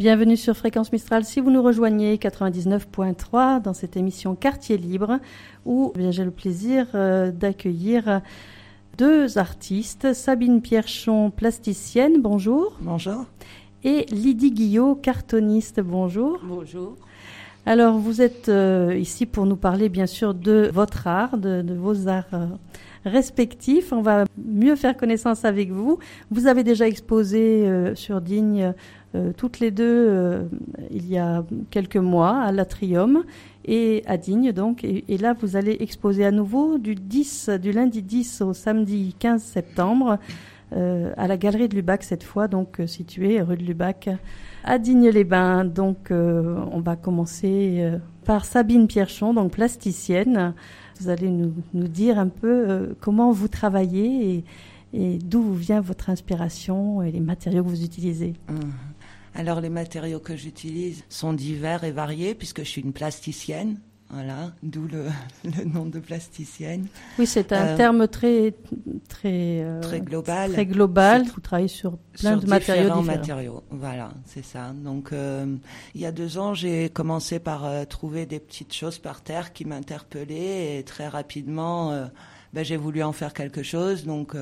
Bienvenue sur Fréquence Mistral. Si vous nous rejoignez, 99.3 dans cette émission Quartier Libre, où j'ai le plaisir d'accueillir deux artistes, Sabine Pierchon, plasticienne, bonjour. Bonjour. Et Lydie Guillot, cartoniste, bonjour. Bonjour. Alors, vous êtes ici pour nous parler, bien sûr, de votre art, de vos arts respectifs. On va mieux faire connaissance avec vous. Vous avez déjà exposé sur Digne toutes les deux il y a quelques mois à l'Atrium et à Digne, donc. Et là, vous allez exposer à nouveau du lundi 10 au samedi 15 septembre à la Galerie de Lubac cette fois, donc située rue de Lubac à Digne-les-Bains. Donc, on va commencer par Sabine Pierchon, donc plasticienne. Vous allez nous dire un peu comment vous travaillez et d'où vient votre inspiration et les matériaux que vous utilisez. Alors, les matériaux que j'utilise sont divers et variés puisque je suis une plasticienne. Voilà, d'où le nom de plasticienne. Oui, c'est un terme très global. Très global. Vous travaillez sur plein de matériaux différents. Matériaux, voilà, c'est ça. Donc, il y a 2 ans, j'ai commencé par trouver des petites choses par terre qui m'interpellaient et très rapidement, j'ai voulu en faire quelque chose. Donc,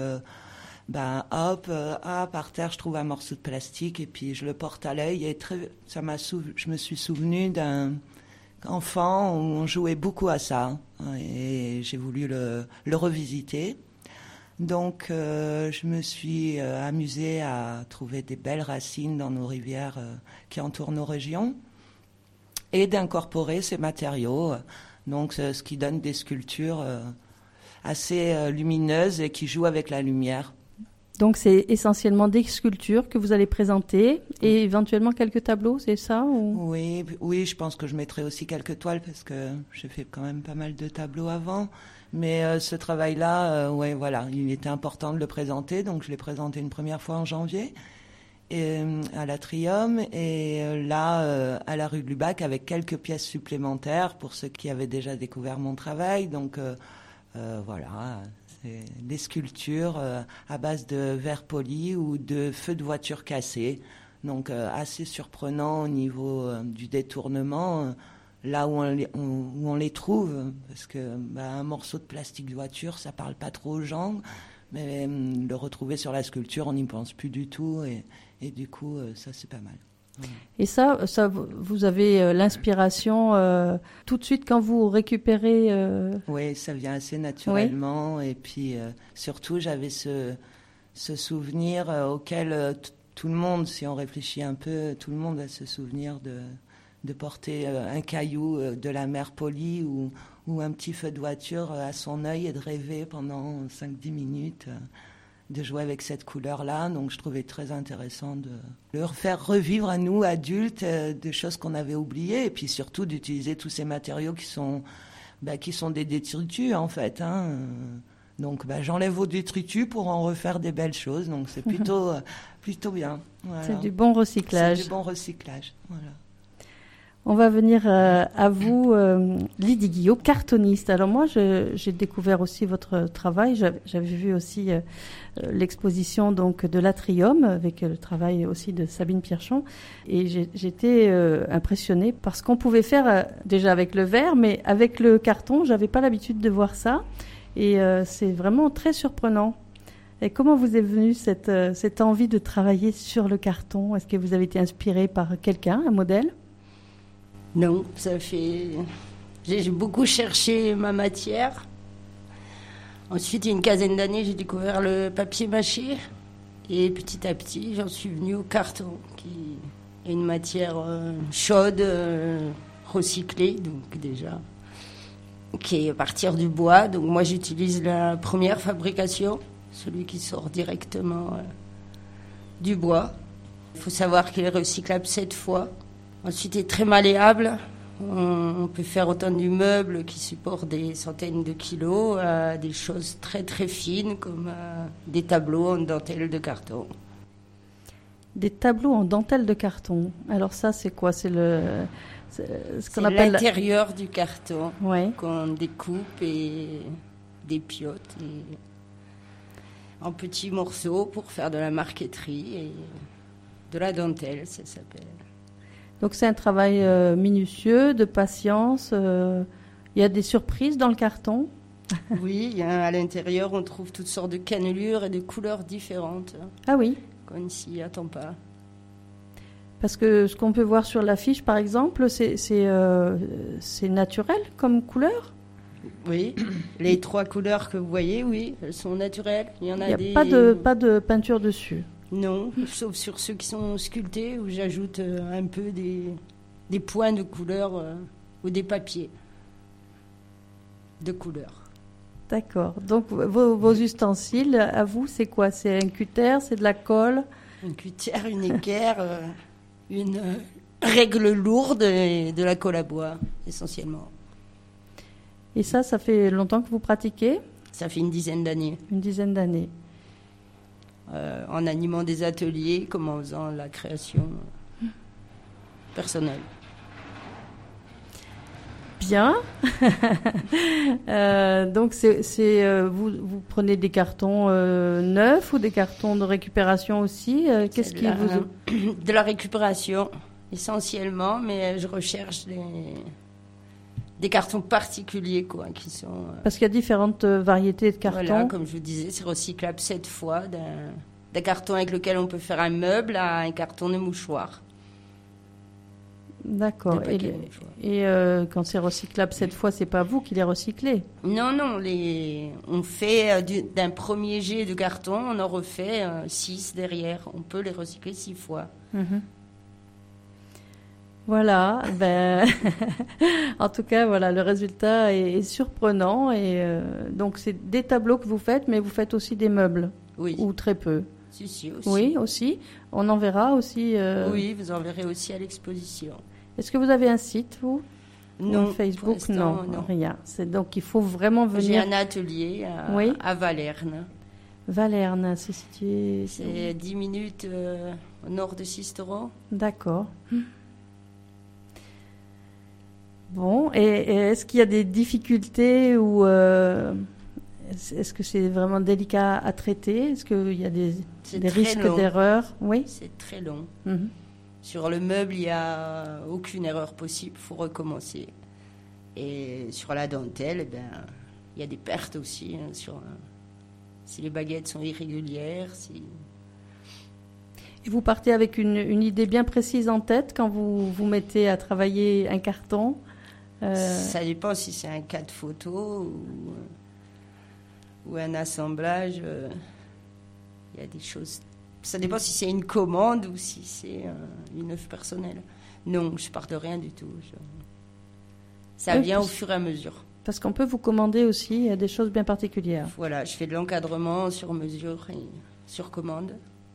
par terre, je trouve un morceau de plastique et puis je le porte à l'œil et je me suis souvenue d'un enfant où on jouait beaucoup à ça et j'ai voulu le revisiter. Donc je me suis amusée à trouver des belles racines dans nos rivières qui entourent nos régions et d'incorporer ces matériaux, donc ce qui donne des sculptures assez lumineuses et qui jouent avec la lumière. Donc c'est essentiellement des sculptures que vous allez présenter et éventuellement quelques tableaux, c'est ça ou... Oui, je pense que je mettrai aussi quelques toiles parce que j'ai fait quand même pas mal de tableaux avant. Mais ce travail-là, il était important de le présenter. Donc je l'ai présenté une première fois en janvier à l'Atrium et là à la rue de Lubac avec quelques pièces supplémentaires pour ceux qui avaient déjà découvert mon travail. Donc voilà... C'est des sculptures à base de verre poli ou de feux de voiture cassés. Donc assez surprenant au niveau du détournement, là où on les trouve. Parce que un morceau de plastique de voiture, ça parle pas trop aux gens. Mais le retrouver sur la sculpture, on n'y pense plus du tout. Et du coup, ça, c'est pas mal. Et ça, vous avez l'inspiration tout de suite quand vous récupérez... Oui, ça vient assez naturellement. Oui. Et puis, surtout, j'avais ce souvenir auquel tout le monde, si on réfléchit un peu, tout le monde a ce souvenir de porter un caillou de la mer polie ou un petit feu de voiture à son œil et de rêver pendant 5-10 minutes... de jouer avec cette couleur-là. Donc, je trouvais très intéressant de le faire revivre à nous, adultes, des choses qu'on avait oubliées. Et puis, surtout, d'utiliser tous ces matériaux qui sont des détritus, en fait. Donc, j'enlève vos détritus pour en refaire des belles choses. Donc, c'est plutôt bien. Voilà. C'est du bon recyclage. C'est du bon recyclage, voilà. On va venir à vous, Lydie Guillot, cartoniste. Alors moi, j'ai découvert aussi votre travail. J'avais vu aussi l'exposition donc de l'Atrium avec le travail aussi de Sabine Pierchon. Et j'étais impressionnée par ce qu'on pouvait faire déjà avec le verre, mais avec le carton, j'avais pas l'habitude de voir ça. Et c'est vraiment très surprenant. Et comment vous est venue cette envie de travailler sur le carton ? Est-ce que vous avez été inspirée par quelqu'un, un modèle ? Non, j'ai beaucoup cherché ma matière. Ensuite, il y a une quinzaine d'années, j'ai découvert le papier mâché. Et petit à petit, j'en suis venue au carton, qui est une matière chaude, recyclée, donc déjà, qui est à partir du bois. Donc moi, j'utilise la première fabrication, celui qui sort directement du bois. Il faut savoir qu'il est recyclable 7 fois. Ensuite, il est très malléable. On peut faire autant du meuble qui supporte des centaines de kilos à des choses très très fines comme des tableaux en dentelle de carton. Des tableaux en dentelle de carton. Alors ça, c'est quoi ? C'est ce qu'on appelle l'intérieur du carton, ouais, qu'on découpe et dépiote en petits morceaux pour faire de la marqueterie et de la dentelle, ça s'appelle. Donc c'est un travail minutieux, de patience. Il y a des surprises dans le carton. Oui, à l'intérieur, on trouve toutes sortes de cannelures et de couleurs différentes. Ah oui. Qu'on ne s'y attend pas. Parce que ce qu'on peut voir sur l'affiche, par exemple, c'est naturel comme couleur. Oui, les 3 couleurs que vous voyez, oui, elles sont naturelles. Il y a pas de peinture dessus. Non, sauf sur ceux qui sont sculptés, où j'ajoute un peu des points de couleur ou des papiers de couleur. D'accord. Donc vos ustensiles, à vous, c'est quoi? C'est un cutter, c'est de la colle? Un cutter, une équerre, une règle lourde et de la colle à bois, essentiellement. Et ça fait longtemps que vous pratiquez? Ça fait une dizaine d'années. Une dizaine d'années. En animant des ateliers, comme en faisant la création personnelle. Bien. Donc vous prenez des cartons neufs ou des cartons de récupération aussi? Qu'est-ce qui vous... De la récupération, essentiellement, mais je recherche des cartons particuliers, quoi, qui sont... Parce qu'il y a différentes variétés de cartons. Voilà, comme je vous disais, c'est recyclable 7 fois, d'un carton avec lequel on peut faire un meuble à un carton de mouchoir. D'accord. Et quand c'est recyclable 7 fois, c'est pas vous qui les recyclez? Non, on fait d'un premier jet de carton, on en refait 6 derrière. On peut les recycler 6 fois. Mm-hmm. Voilà, en tout cas, voilà, le résultat est surprenant. Et donc, c'est des tableaux que vous faites, mais vous faites aussi des meubles. Oui. Ou très peu. Si, aussi. Oui, aussi. On en verra aussi. Oui, vous en verrez aussi à l'exposition. Est-ce que vous avez un site, vous? Non. Facebook, non, rien. Donc, il faut vraiment venir. J'ai un atelier à Valerne. Valerne, c'est situé... C'est 10 minutes au nord de Sisteron. D'accord. Bon, et est-ce qu'il y a des difficultés ou est-ce que c'est vraiment délicat à traiter? Est-ce qu'il y a des risques d'erreur? Oui. C'est très long. Mm-hmm. Sur le meuble, il n'y a aucune erreur possible, il faut recommencer. Et sur la dentelle, il y a des pertes aussi. Si les baguettes sont irrégulières, Et vous partez avec une idée bien précise en tête quand vous vous mettez à travailler un carton? Ça dépend si c'est un cas de photo ou un assemblage. Il y a des choses... Ça dépend si c'est une commande ou si c'est une œuvre personnelle. Non, je pars de rien du tout. Ça vient au fur et à mesure. Parce qu'on peut vous commander aussi des choses bien particulières. Voilà, je fais de l'encadrement sur mesure et sur commande.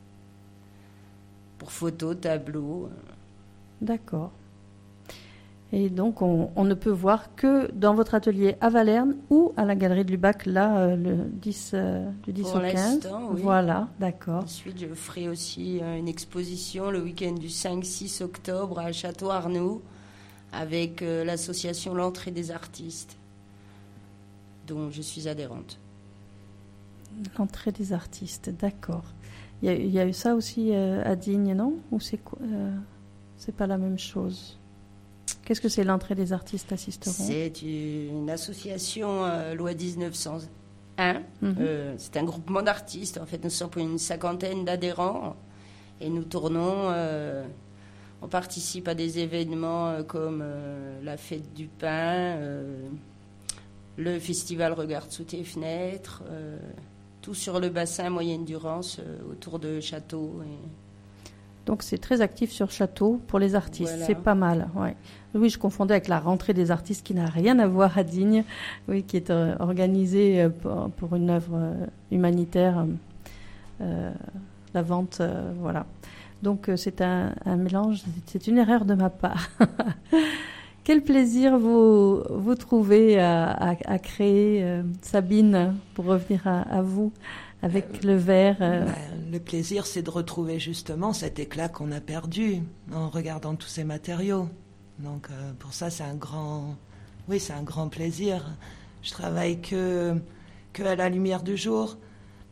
Pour photos, tableaux. D'accord. Et donc, on ne peut voir que dans votre atelier à Valerne ou à la Galerie de Lubac, là, du 10 au 15. Oui. Voilà, d'accord. Ensuite, je ferai aussi une exposition le week-end du 5-6 octobre à Château-Arnoux avec l'association L'Entrée des artistes, dont je suis adhérente. L'Entrée des artistes, d'accord. Il y a eu ça aussi à Digne, non? Ou c'est quoi c'est pas la même chose? Qu'est-ce que c'est l'entrée des artistes à Sisteron? C'est une association loi 1901. C'est un groupement d'artistes. En fait, nous sommes une 50aine d'adhérents et nous tournons. On participe à des événements comme la fête du pain, le festival Regarde sous tes fenêtres, tout sur le bassin moyenne Durance autour de Château. Donc c'est très actif sur Château pour les artistes, voilà. C'est pas mal. Ouais. Oui, je confondais avec la rentrée des artistes qui n'a rien à voir à Digne, oui, qui est organisée pour une œuvre humanitaire, la vente, voilà. Donc c'est un mélange, c'est une erreur de ma part. Quel plaisir vous trouvez à créer, Sabine, pour revenir à vous avec le verre. Le plaisir, c'est de retrouver justement cet éclat qu'on a perdu en regardant tous ces matériaux. Donc pour ça, c'est un grand plaisir. Je travaille que à la lumière du jour.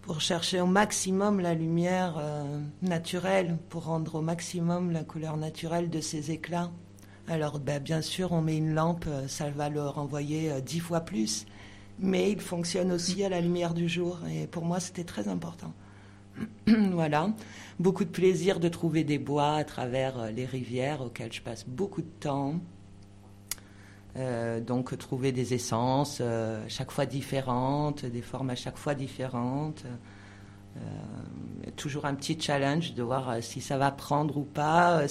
pour chercher au maximum la lumière naturelle, pour rendre au maximum la couleur naturelle de ces éclats. Alors bien sûr, on met une lampe, ça va le renvoyer 10 fois plus, mais il fonctionne aussi à la lumière du jour, et pour moi c'était très important. Voilà, beaucoup de plaisir de trouver des bois à travers les rivières auxquelles je passe beaucoup de temps. Donc trouver des essences chaque fois différentes, des formes à chaque fois différentes. Toujours un petit challenge de voir si ça va prendre ou pas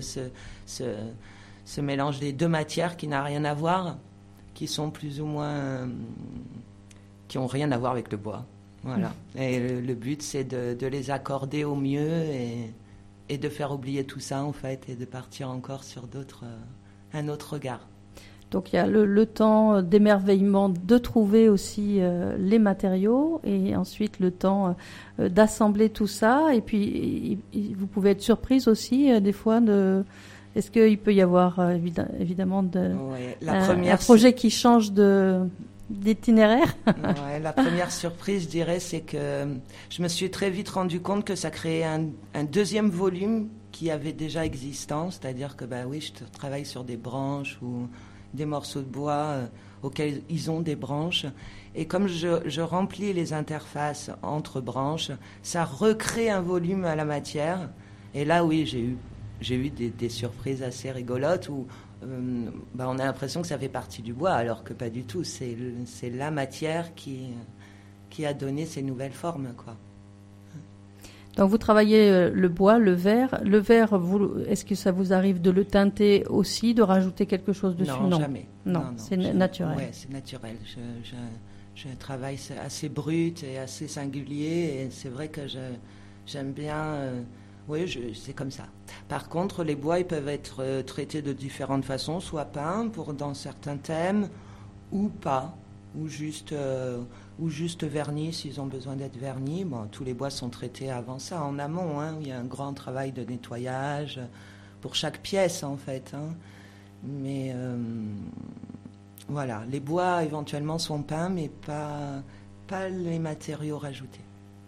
ce mélange des deux matières qui n'a rien à voir, qui sont plus ou moins qui ont rien à voir avec le bois. Voilà. Et le but c'est de les accorder au mieux et de faire oublier tout ça en fait et de partir encore sur un autre regard. Donc il y a le temps d'émerveillement de trouver aussi les matériaux et ensuite le temps d'assembler tout ça. Et puis vous pouvez être surprise aussi des fois est-ce qu'il peut y avoir évidemment un projet qui change d'itinéraire? Ouais, la première surprise, je dirais, c'est que je me suis très vite rendu compte que ça créait un deuxième volume qui avait déjà existant, c'est-à-dire que oui, je travaille sur des branches ou des morceaux de bois auxquels ils ont des branches. Et comme je remplis les interfaces entre branches, ça recrée un volume à la matière. Et là, oui, j'ai eu des surprises assez rigolotes où on a l'impression que ça fait partie du bois, alors que pas du tout. C'est la matière qui a donné ces nouvelles formes, quoi. Donc vous travaillez le bois, le verre. Le verre, est-ce que ça vous arrive de le teinter aussi, de rajouter quelque chose dessus? Non, jamais. Non, c'est naturel. Oui, c'est naturel. J'ai un travail assez brut et assez singulier, et c'est vrai que j'aime bien... c'est comme ça. Par contre, les bois, ils peuvent être traités de différentes façons, soit peints dans certains thèmes, ou pas, ou juste vernis s'ils ont besoin d'être vernis. Bon, tous les bois sont traités avant ça, en amont. Il y a un grand travail de nettoyage pour chaque pièce, en fait. Mais voilà, les bois éventuellement sont peints, mais pas les matériaux rajoutés.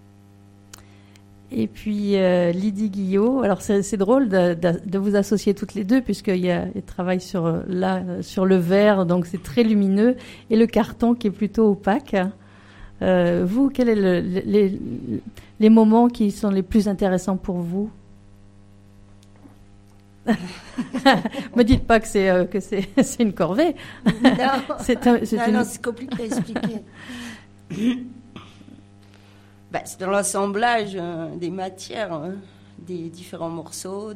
Et puis Lydie Guillot, alors c'est drôle de vous associer toutes les deux puisqu'il travaille sur le verre, donc c'est très lumineux, et le carton qui est plutôt opaque. Vous, quels sont les moments qui sont les plus intéressants pour vous? Me dites pas que c'est une corvée. Non, c'est compliqué à expliquer. C'est dans l'assemblage des matières, des différents morceaux,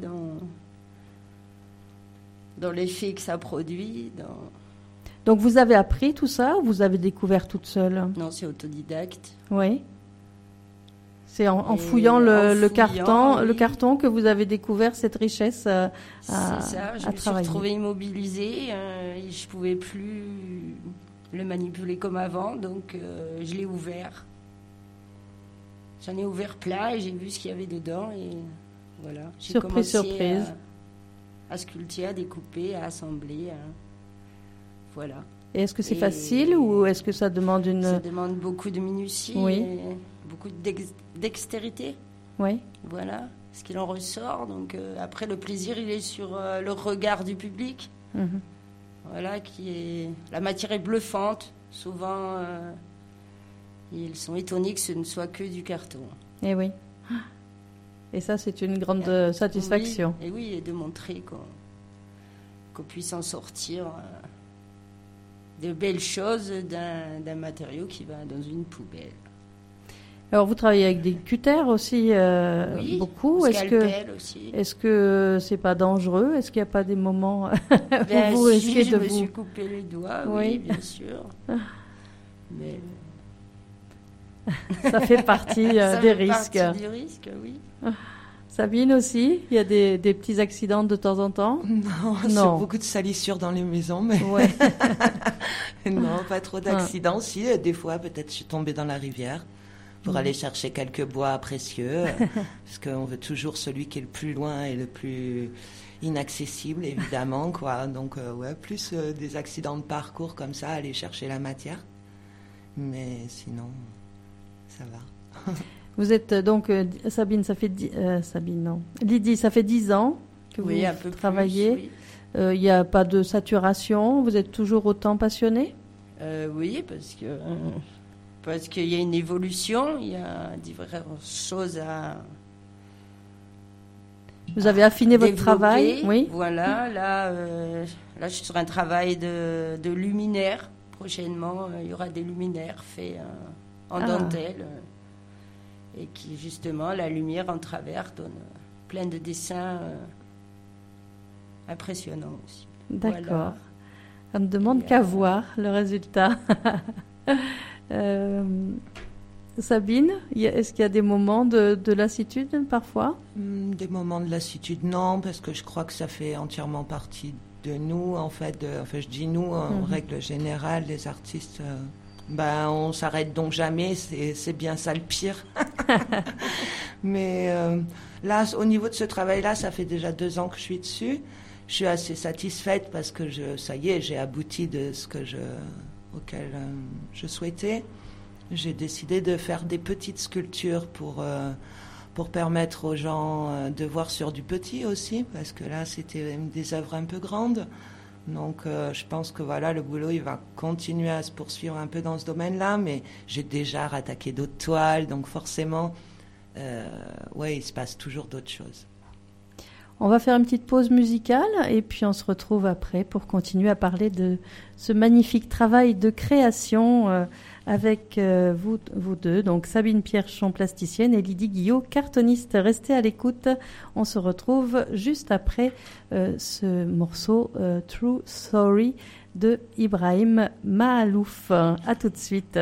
dans l'effet que ça produit. Donc vous avez appris tout ça ou vous avez découvert toute seule? Non, c'est autodidacte. Oui. C'est en fouillant le carton, oui. Le carton que vous avez découvert cette richesse à travailler. C'est ça, je me suis retrouvée immobilisée et je ne pouvais plus le manipuler comme avant, donc je l'ai ouvert. J'en ai ouvert plein et j'ai vu ce qu'il y avait dedans et voilà. J'ai commencé à sculpter, à découper, à assembler. Voilà. Et est-ce que c'est facile ou est-ce que ça demande Ça demande beaucoup de minutie, et beaucoup de dextérité. Oui. Voilà, ce qu'il en ressort. Donc après, le plaisir, il est sur le regard du public. Mm-hmm. Voilà, la matière est bluffante. Souvent... ils sont étonnés que ce ne soit que du carton. Et oui. Et ça, c'est une grande satisfaction. Oui, et de montrer qu'on puisse en sortir de belles choses d'un matériau qui va dans une poubelle. Alors, vous travaillez avec des cutters aussi, beaucoup. Scalpel aussi. Est-ce que c'est pas dangereux? Est-ce qu'il n'y a pas des moments où vous risquez de me suis coupé les doigts, oui, bien sûr. Mais... ça fait partie des risques. Ça fait partie du risque, oui. Sabine aussi, il y a des petits accidents de temps en temps? Non, c'est beaucoup de salissures dans les maisons, mais ouais. Non, pas trop d'accidents. Si, des fois, peut-être je suis tombée dans la rivière pour aller chercher quelques bois précieux, parce qu'on veut toujours celui qui est le plus loin et le plus inaccessible, évidemment, quoi. Donc, plus des accidents de parcours comme ça, aller chercher la matière. Mais sinon, ça va. Vous êtes donc, Sabine, Sabine, non. Lydie, ça fait 10 ans que vous Oui, un peu travaillez. plus, oui. Il n'y a pas de saturation. Vous êtes toujours autant passionnée? Oui, parce qu'il y a une évolution, il y a diverses choses à Vous avez affiné votre développer. travail? Oui. Voilà, là, je suis sur un travail de luminaire. Prochainement, il y aura des luminaires faits en dentelle et qui, justement, la lumière en travers donne plein de dessins impressionnants aussi. D'accord. Voilà. On ne demande qu'à voir le résultat. Sabine, est-ce qu'il y a des moments de lassitude parfois? Des moments de lassitude, non, parce que je crois que ça fait entièrement partie de nous, en fait. Enfin, je dis nous, en règle générale, les artistes, on s'arrête donc jamais, c'est bien ça le pire. Mais là, au niveau de ce travail-là, ça fait déjà 2 ans que je suis dessus. Je suis assez satisfaite parce que ça y est, j'ai abouti de ce auquel je souhaitais. J'ai décidé de faire des petites sculptures pour permettre aux gens de voir sur du petit aussi, parce que là, c'était des œuvres un peu grandes. Donc, je pense que voilà, le boulot, il va continuer à se poursuivre un peu dans ce domaine-là, mais j'ai déjà rattaqué d'autres toiles, donc forcément, il se passe toujours d'autres choses. On va faire une petite pause musicale et puis on se retrouve après pour continuer à parler de ce magnifique travail de création avec vous deux, donc Sabine Pierchon, plasticienne, et Lydie Guillot, cartoniste. Restez à l'écoute. On se retrouve juste après ce morceau True Story de Ibrahim Mahalouf. À tout de suite.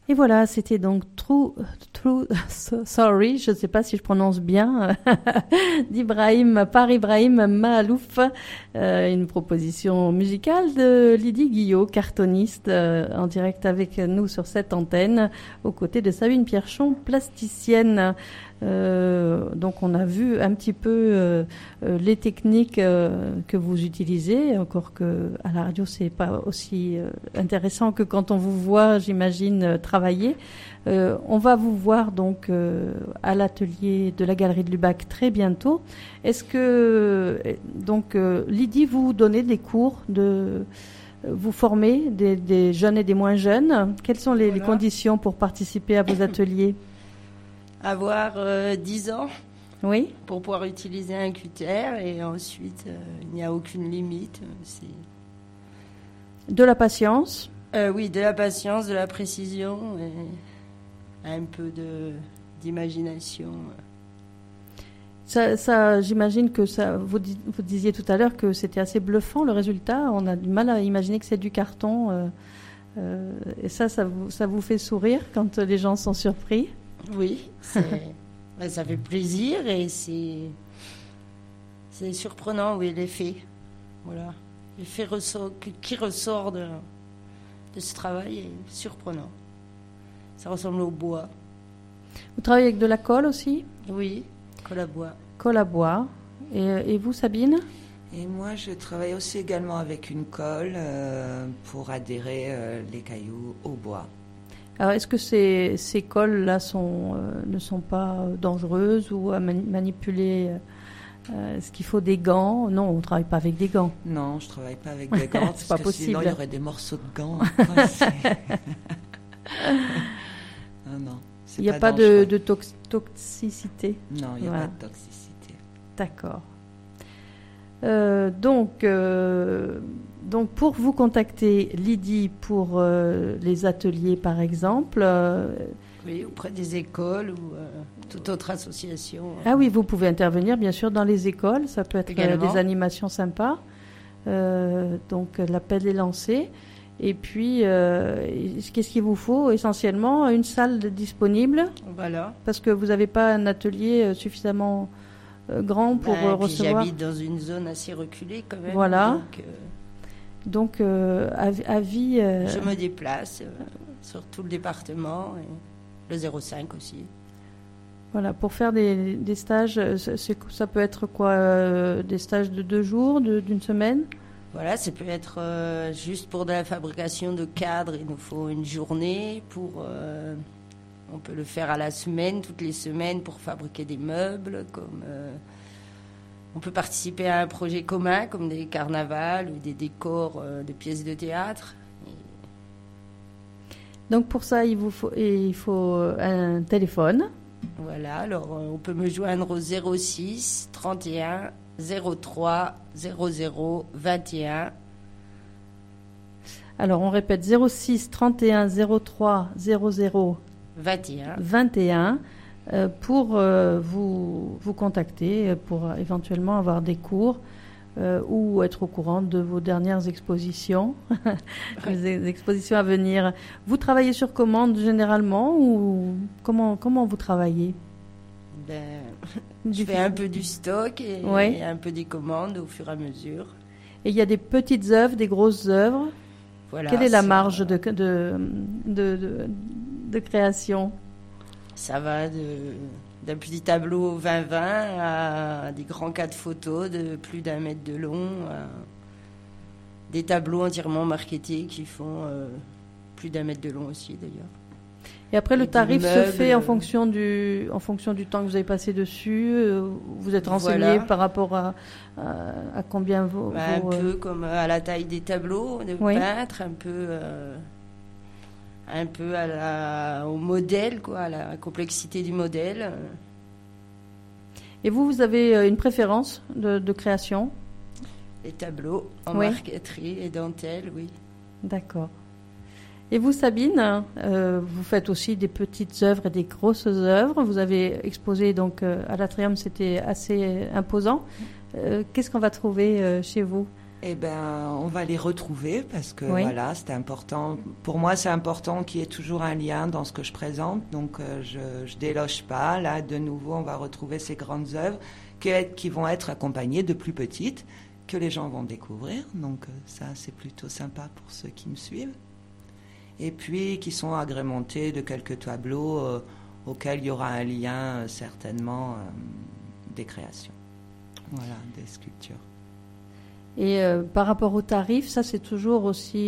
Et voilà, c'était donc Sorry, je ne sais pas si je prononce bien, par Ibrahim Mahalouf, une proposition musicale de Lydie Guillot, cartoniste, en direct avec nous sur cette antenne, aux côtés de Sabine Pierchon, plasticienne. Donc on a vu un petit peu les techniques que vous utilisez, encore que à la radio c'est pas aussi intéressant que quand on vous voit, j'imagine, travailler. On va vous voir donc à l'atelier de la Galerie de Lubac très bientôt. Est-ce que donc Lydie, vous donnez des cours vous formez des jeunes et des moins jeunes? Quelles sont les conditions pour participer à vos ateliers? Avoir 10 ans, oui, pour pouvoir utiliser un cutter, et ensuite il n'y a aucune limite. De la patience. Oui, de la patience, de la précision et un peu d'imagination. Ça, j'imagine que ça. Vous disiez tout à l'heure que c'était assez bluffant le résultat. On a du mal à imaginer que c'est du carton. Et ça vous fait sourire quand les gens sont surpris? Oui, ça fait plaisir et c'est surprenant, oui, l'effet. Voilà. L'effet qui ressort de ce travail est surprenant. Ça ressemble au bois. Vous travaillez avec de la colle aussi? Oui, colle à bois. Colle à bois. Et vous, Sabine? Et moi, je travaille aussi également avec une colle pour adhérer les cailloux au bois. Alors, est-ce que ces colles-là ne sont pas dangereuses ou à manipuler? Est-ce qu'il faut des gants? Non, on ne travaille pas avec des gants. Non, je ne travaille pas avec des gants. C'est pas possible. Sinon, il y aurait des morceaux de gants. Non. Il n'y a pas de toxicité? Non, il n'y a pas de toxicité. D'accord. Donc, pour vous contacter, Lydie, pour les ateliers, par exemple... oui, auprès des écoles ou toute autre association. Ah oui, vous pouvez intervenir, bien sûr, dans les écoles. Ça peut être également des animations sympas. Donc, l'appel est lancé. Et puis, qu'est-ce qu'il vous faut? Essentiellement, une salle disponible. Voilà. Parce que vous n'avez pas un atelier suffisamment grand pour recevoir... J'habite dans une zone assez reculée, quand même. Voilà. Donc, avis... Je me déplace sur tout le département, et le 05 aussi. Voilà, pour faire des stages, ça peut être quoi? Des stages de 2 jours, d'une semaine? Voilà, ça peut être juste pour de la fabrication de cadres, il nous faut une journée. On peut le faire à la semaine, toutes les semaines, pour fabriquer des meubles, on peut participer à un projet commun, comme des carnavals ou des décors de pièces de théâtre. Donc pour ça, il faut un téléphone. Voilà, alors on peut me joindre au 06 31 03 00 21. Alors on répète 06 31 03 00 21 pour vous contacter, pour éventuellement avoir des cours ou être au courant de vos dernières expositions, les expositions à venir. Vous travaillez sur commande généralement ou comment vous travaillez? Je fais un peu du stock et un peu des commandes au fur et à mesure. Et il y a des petites œuvres, des grosses œuvres. Voilà, quelle est la marge de création? Ça va d'un petit tableau 20-20 à des grands cas de photos de plus d'1 mètre de long, des tableaux entièrement marketés qui font plus d'1 mètre de long aussi d'ailleurs. Et après, le tarif se fait en fonction du temps que vous avez passé dessus. Vous êtes renseigné par rapport à combien un peu comme à la taille des tableaux de peintre, un peu au modèle, à la complexité du modèle. Et vous avez une préférence de création? Les tableaux en marqueterie et dentelle, oui. D'accord. Et vous, Sabine, vous faites aussi des petites œuvres et des grosses œuvres. Vous avez exposé donc à l'Atrium, c'était assez imposant. Qu'est-ce qu'on va trouver chez vous? Eh ben, on va les retrouver parce que Oui. voilà, c'était important. Pour moi, c'est important qu'il y ait toujours un lien dans ce que je présente. Donc, je déloge pas. Là, de nouveau, on va retrouver ces grandes œuvres qui vont être accompagnées de plus petites que les gens vont découvrir. Donc, ça, c'est plutôt sympa pour ceux qui me suivent. Et puis, qui sont agrémentées de quelques tableaux auxquels il y aura un lien, certainement, des créations. Voilà, des sculptures. Et par rapport aux tarifs, ça c'est toujours aussi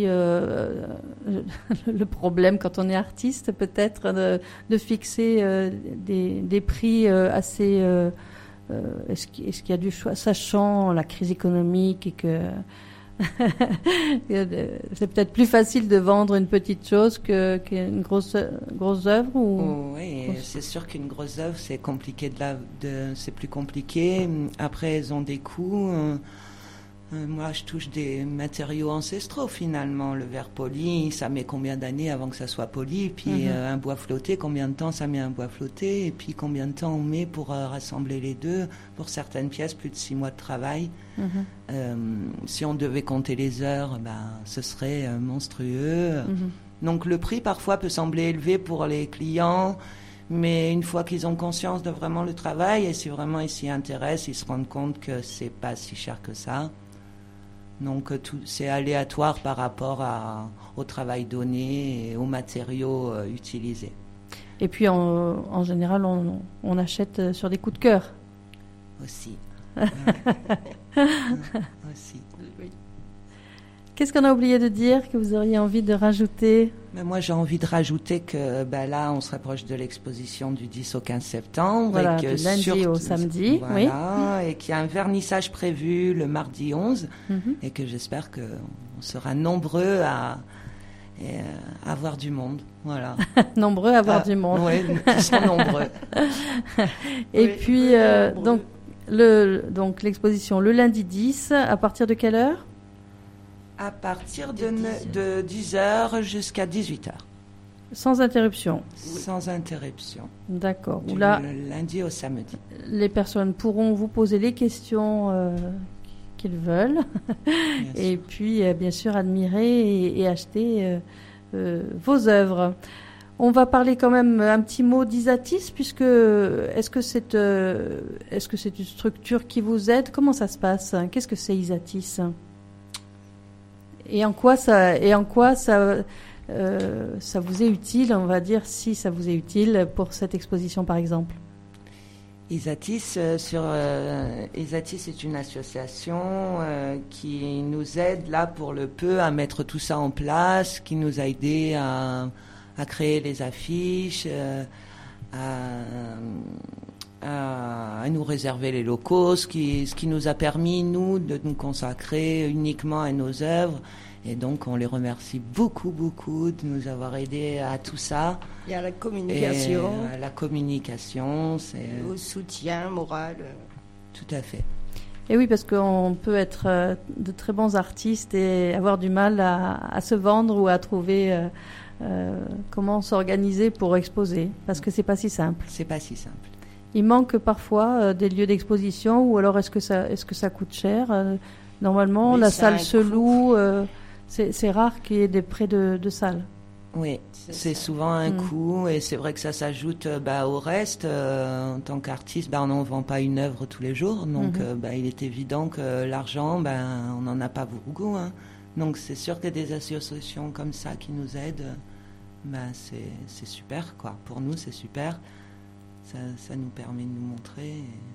le problème quand on est artiste, peut-être de fixer des prix assez. Est-ce qu'il y a du choix, sachant la crise économique et que c'est peut-être plus facile de vendre une petite chose qu'une grosse œuvre ou... Oui, c'est sûr qu'une grosse œuvre c'est compliqué c'est plus compliqué. Après, elles ont des coûts. Moi, je touche des matériaux ancestraux finalement. Le verre poli, ça met combien d'années avant que ça soit poli? Puis un bois flotté, combien de temps ça met un bois flotté? Et puis combien de temps on met pour rassembler les deux? Pour certaines pièces, plus de 6 mois de travail. Si on devait compter les heures, ce serait monstrueux. Donc le prix parfois peut sembler élevé pour les clients. Mais une fois qu'ils ont conscience de vraiment le travail, et si vraiment ils s'y intéressent, ils se rendent compte que c'est pas si cher que ça. Donc c'est aléatoire par rapport au travail donné et aux matériaux utilisés. Et puis en général, on achète sur des coups de cœur. Aussi. Aussi. Oui. Qu'est-ce qu'on a oublié de dire que vous auriez envie de rajouter? Mais moi, j'ai envie de rajouter que là, on se rapproche de l'exposition du 10 au 15 septembre. Voilà, et que de lundi au samedi. Voilà, et qu'il y a un vernissage prévu le mardi 11. Et que j'espère qu'on sera nombreux à avoir du monde. Voilà. Nombreux à avoir du monde. Oui, ils sont nombreux. Et Oui, puis, donc l'exposition le lundi 10, à partir de quelle heure? À partir de 10h jusqu'à 18h. Sans interruption. Sans interruption. D'accord. Du Là, lundi au samedi. les personnes pourront vous poser les questions qu'ils veulent. Et puis, bien sûr, admirer et acheter vos œuvres. On va parler quand même un petit mot d'Isatis, puisque est-ce que c'est une structure qui vous aide? Comment ça se passe? Qu'est-ce que c'est Isatis? Et en quoi ça vous est utile, on va dire, si ça vous est utile pour cette exposition, par exemple? Isatis est une association qui nous aide là pour le peu à mettre tout ça en place, qui nous a aidé à créer les affiches, à nous réserver les locaux, ce qui nous a permis, nous, de nous consacrer uniquement à nos œuvres. Et donc, on les remercie beaucoup, beaucoup de nous avoir aidés à tout ça. Il y a la communication. Et la communication, c'est... Au soutien moral. Tout à fait. Et oui, parce qu'on peut être de très bons artistes et avoir du mal à se vendre ou à trouver comment s'organiser pour exposer, parce que c'est pas si simple. C'est pas si simple. Il manque parfois des lieux d'exposition, ou alors est-ce que ça coûte cher? Normalement, Oui, la ça a salle un se coût. loue. C'est rare qu'il y ait des prêts de salles. Oui, c'est souvent un coût, et c'est vrai que ça s'ajoute au reste. En tant qu'artiste, on n'en vend pas une œuvre tous les jours, donc il est évident que l'argent, on n'en a pas beaucoup. Hein. Donc c'est sûr que des associations comme ça qui nous aident, c'est super, quoi. Pour nous, c'est super. Ça nous permet de nous montrer.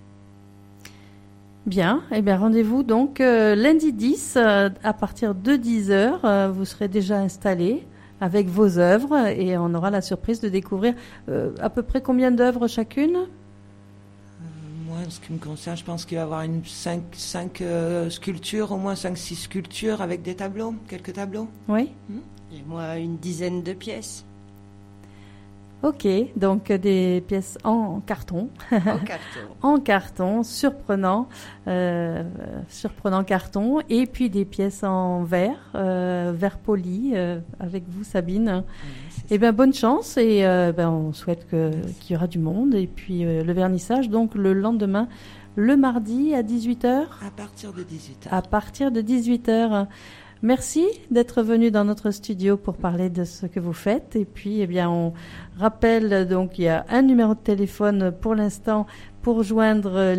Bien, rendez-vous donc lundi 10 à partir de 10h. Vous serez déjà installés avec vos œuvres et on aura la surprise de découvrir à peu près combien d'œuvres chacune? Moi, en ce qui me concerne, je pense qu'il va y avoir 5 sculptures, au moins 5-6 sculptures avec des tableaux, quelques tableaux. Oui. Et moi, une dizaine de pièces. Ok, donc des pièces en carton. En carton. En carton, surprenant carton, et puis des pièces en verre poli, avec vous Sabine. Oui, bien bonne chance et on souhaite qu'il y aura du monde. Et puis le vernissage, donc le lendemain, le mardi à 18h. À partir de 18h. À partir de 18h. Merci d'être venu dans notre studio pour parler de ce que vous faites. Et puis, on rappelle, donc, il y a un numéro de téléphone pour l'instant pour joindre